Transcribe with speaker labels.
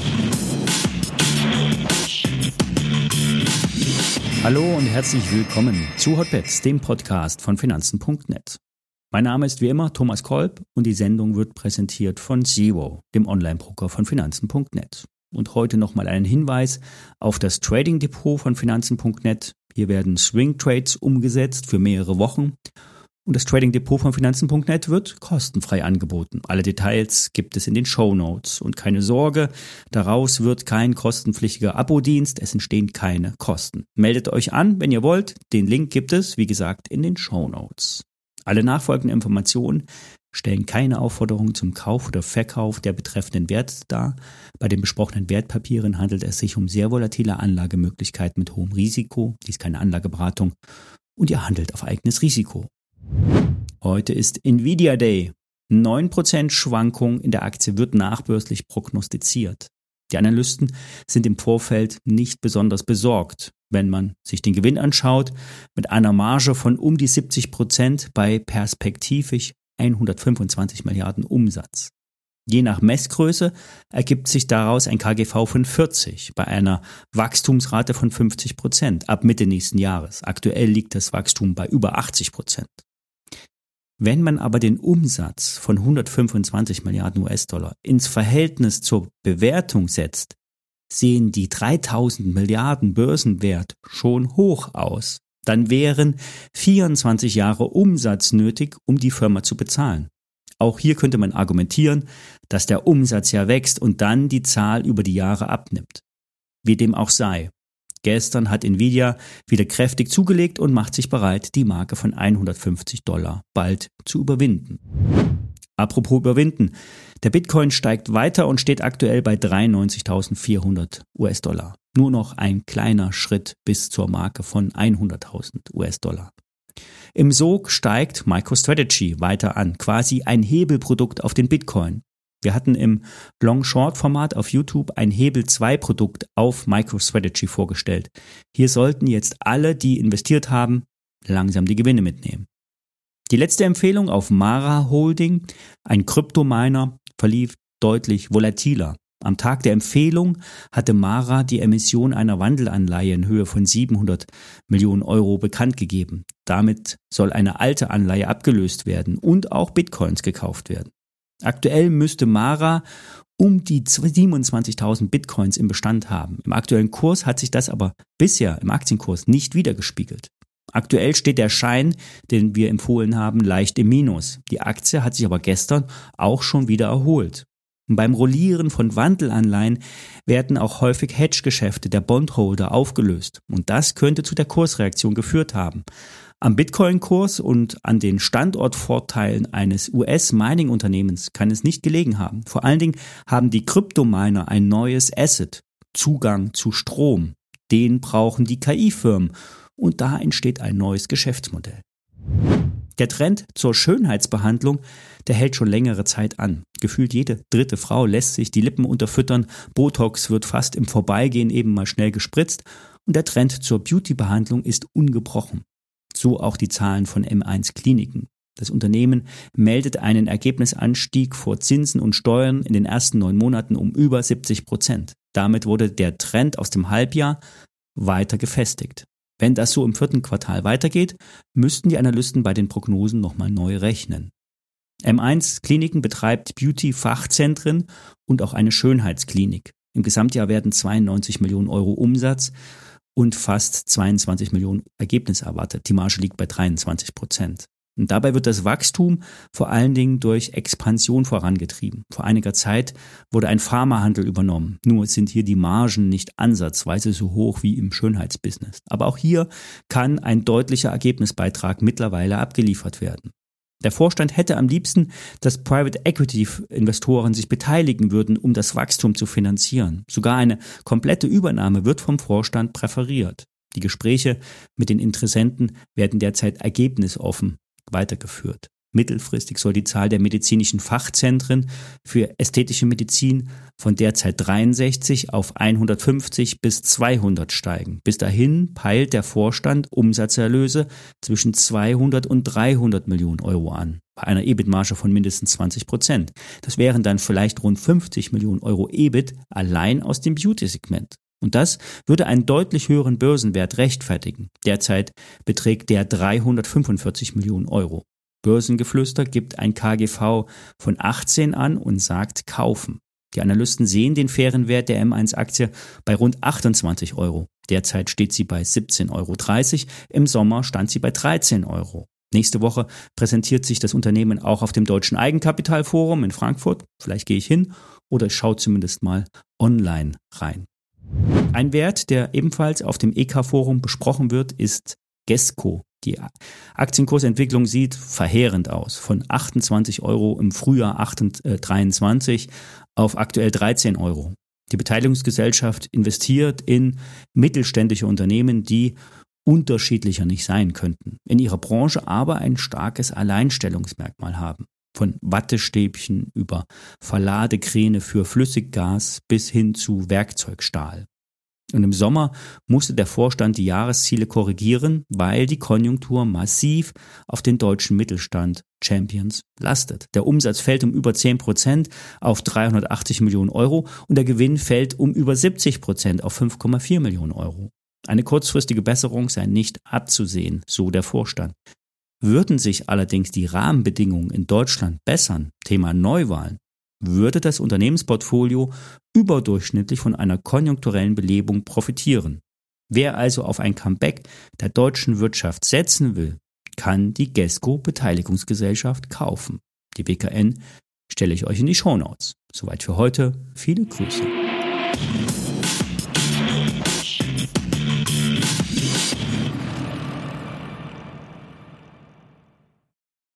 Speaker 1: Hallo und herzlich willkommen zu Hotbets, dem Podcast von Finanzen.net. Mein Name ist wie immer Thomas Kolb und die Sendung wird präsentiert von Zero, dem Online-Broker von Finanzen.net. Und heute nochmal einen Hinweis auf das Trading-Depot von Finanzen.net. Hier werden Swing-Trades umgesetzt für mehrere Wochen. Und das Trading-Depot von Finanzen.net wird kostenfrei angeboten. Alle Details gibt es in den Shownotes. Und keine Sorge, daraus wird kein kostenpflichtiger Abo-Dienst. Es entstehen keine Kosten. Meldet euch an, wenn ihr wollt. Den Link gibt es, wie gesagt, in den Shownotes. Alle nachfolgenden Informationen stellen keine Aufforderung zum Kauf oder Verkauf der betreffenden Werte dar. Bei den besprochenen Wertpapieren handelt es sich um sehr volatile Anlagemöglichkeiten mit hohem Risiko. Dies ist keine Anlageberatung und ihr handelt auf eigenes Risiko. Heute ist Nvidia Day. 9% Schwankung in der Aktie wird nachbörslich prognostiziert. Die Analysten sind im Vorfeld nicht besonders besorgt, wenn man sich den Gewinn anschaut, mit einer Marge von um die 70% bei perspektivisch 125 Milliarden Umsatz. Je nach Messgröße ergibt sich daraus ein KGV von 40 bei einer Wachstumsrate von 50% ab Mitte nächsten Jahres. Aktuell liegt das Wachstum bei über 80%. Wenn man aber den Umsatz von 125 Milliarden US-Dollar ins Verhältnis zur Bewertung setzt, sehen die 3000 Milliarden Börsenwert schon hoch aus. Dann wären 24 Jahre Umsatz nötig, um die Firma zu bezahlen. Auch hier könnte man argumentieren, dass der Umsatz ja wächst und dann die Zahl über die Jahre abnimmt. Wie dem auch sei. Gestern hat Nvidia wieder kräftig zugelegt und macht sich bereit, die Marke von $150 bald zu überwinden. Apropos überwinden. Der Bitcoin steigt weiter und steht aktuell bei 93.400 US-Dollar. Nur noch ein kleiner Schritt bis zur Marke von 100.000 US-Dollar. Im Sog steigt MicroStrategy weiter an, quasi ein Hebelprodukt auf den Bitcoin. Wir hatten im Long-Short-Format auf YouTube ein Hebel-2-Produkt auf MicroStrategy vorgestellt. Hier sollten jetzt alle, die investiert haben, langsam die Gewinne mitnehmen. Die letzte Empfehlung auf Mara Holding, ein Kryptominer, verlief deutlich volatiler. Am Tag der Empfehlung hatte Mara die Emission einer Wandelanleihe in Höhe von 700 Millionen Euro bekannt gegeben. Damit soll eine alte Anleihe abgelöst werden und auch Bitcoins gekauft werden. Aktuell müsste Mara um die 27.000 Bitcoins im Bestand haben. Im aktuellen Kurs hat sich das aber bisher im Aktienkurs nicht wiedergespiegelt. Aktuell steht der Schein, den wir empfohlen haben, leicht im Minus. Die Aktie hat sich aber gestern auch schon wieder erholt. Und beim Rollieren von Wandelanleihen werden auch häufig Hedge-Geschäfte der Bondholder aufgelöst. Und das könnte zu der Kursreaktion geführt haben. Am Bitcoin-Kurs und an den Standortvorteilen eines US-Mining-Unternehmens kann es nicht gelegen haben. Vor allen Dingen haben die Kryptominer ein neues Asset, Zugang zu Strom. Den brauchen die KI-Firmen und da entsteht ein neues Geschäftsmodell. Der Trend zur Schönheitsbehandlung, der hält schon längere Zeit an. Gefühlt jede dritte Frau lässt sich die Lippen unterfüttern, Botox wird fast im Vorbeigehen eben mal schnell gespritzt und der Trend zur Beauty-Behandlung ist ungebrochen. So auch die Zahlen von M1 Kliniken. Das Unternehmen meldet einen Ergebnisanstieg vor Zinsen und Steuern in den ersten 9 Monaten um über 70%. Damit wurde der Trend aus dem Halbjahr weiter gefestigt. Wenn das so im 4. Quartal weitergeht, müssten die Analysten bei den Prognosen nochmal neu rechnen. M1 Kliniken betreibt Beauty-Fachzentren und auch eine Schönheitsklinik. Im Gesamtjahr werden 92 Millionen Euro Umsatz und fast 22 Millionen Ergebnis erwartet. Die Marge liegt bei 23%. Und dabei wird das Wachstum vor allen Dingen durch Expansion vorangetrieben. Vor einiger Zeit wurde ein Pharmahandel übernommen. Nur sind hier die Margen nicht ansatzweise so hoch wie im Schönheitsbusiness. Aber auch hier kann ein deutlicher Ergebnisbeitrag mittlerweile abgeliefert werden. Der Vorstand hätte am liebsten, dass Private Equity Investoren sich beteiligen würden, um das Wachstum zu finanzieren. Sogar eine komplette Übernahme wird vom Vorstand präferiert. Die Gespräche mit den Interessenten werden derzeit ergebnisoffen weitergeführt. Mittelfristig soll die Zahl der medizinischen Fachzentren für ästhetische Medizin von derzeit 63 auf 150 bis 200 steigen. Bis dahin peilt der Vorstand Umsatzerlöse zwischen 200 und 300 Millionen Euro an. bei einer EBIT-Marge von mindestens 20%. Das wären dann vielleicht rund 50 Millionen Euro EBIT allein aus dem Beauty-Segment. Und das würde einen deutlich höheren Börsenwert rechtfertigen. Derzeit beträgt der 345 Millionen Euro. Börsengeflüster gibt ein KGV von 18 an und sagt kaufen. Die Analysten sehen den fairen Wert der M1-Aktie bei rund 28 Euro. Derzeit steht sie bei 17,30 Euro. Im Sommer stand sie bei 13 Euro. Nächste Woche präsentiert sich das Unternehmen auch auf dem Deutschen Eigenkapitalforum in Frankfurt. Vielleicht gehe ich hin oder ich schaue zumindest mal online rein. Ein Wert, der ebenfalls auf dem EK-Forum besprochen wird, ist Gesco. Die Aktienkursentwicklung sieht verheerend aus. Von 28 Euro im Frühjahr 23 auf aktuell 13 Euro. Die Beteiligungsgesellschaft investiert in mittelständische Unternehmen, die unterschiedlicher nicht sein könnten, in ihrer Branche aber ein starkes Alleinstellungsmerkmal haben. Von Wattestäbchen über Verladekräne für Flüssiggas bis hin zu Werkzeugstahl. Und im Sommer musste der Vorstand die Jahresziele korrigieren, weil die Konjunktur massiv auf den deutschen Mittelstand Champions lastet. Der Umsatz fällt um über 10% auf 380 Millionen Euro und der Gewinn fällt um über 70% auf 5,4 Millionen Euro. Eine kurzfristige Besserung sei nicht abzusehen, so der Vorstand. Würden sich allerdings die Rahmenbedingungen in Deutschland bessern, Thema Neuwahlen, würde das Unternehmensportfolio überdurchschnittlich von einer konjunkturellen Belebung profitieren. Wer also auf ein Comeback der deutschen Wirtschaft setzen will, kann die Gesco Beteiligungsgesellschaft kaufen. Die WKN stelle ich euch in die Shownotes. Soweit für heute. Viele Grüße.